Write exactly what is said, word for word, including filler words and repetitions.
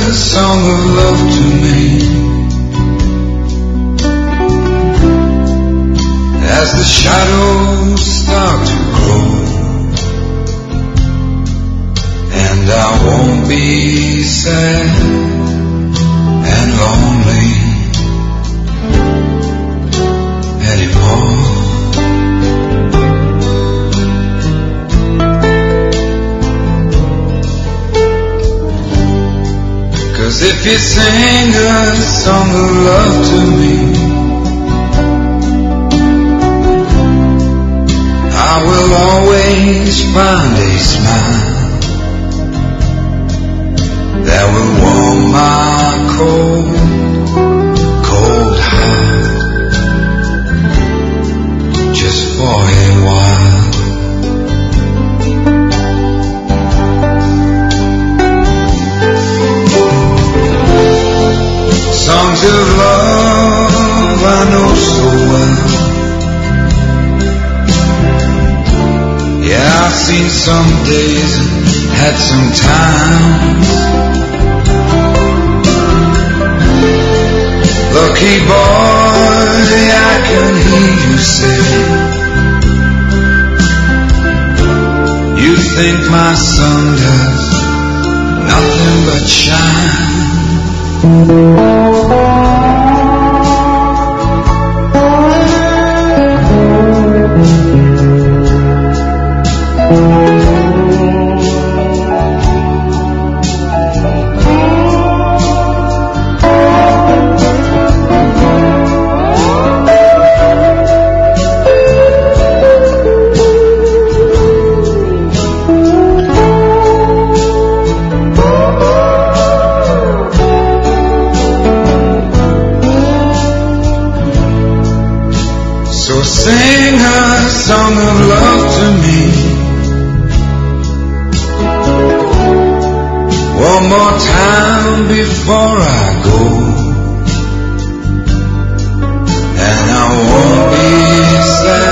a song of love to me. As the shadows start to grow, and I won't be sad and lonely anymore. 'Cause if you sing a song of love to me, I will always find a smile that will warm my cold, cold heart just for a while. Songs of love I know so well. Yeah, I've seen some days and had some times. Lucky boy, I can hear you say, you think my sun does nothing but shine. Sing a song of love to me. One more time before I go, and I won't be sad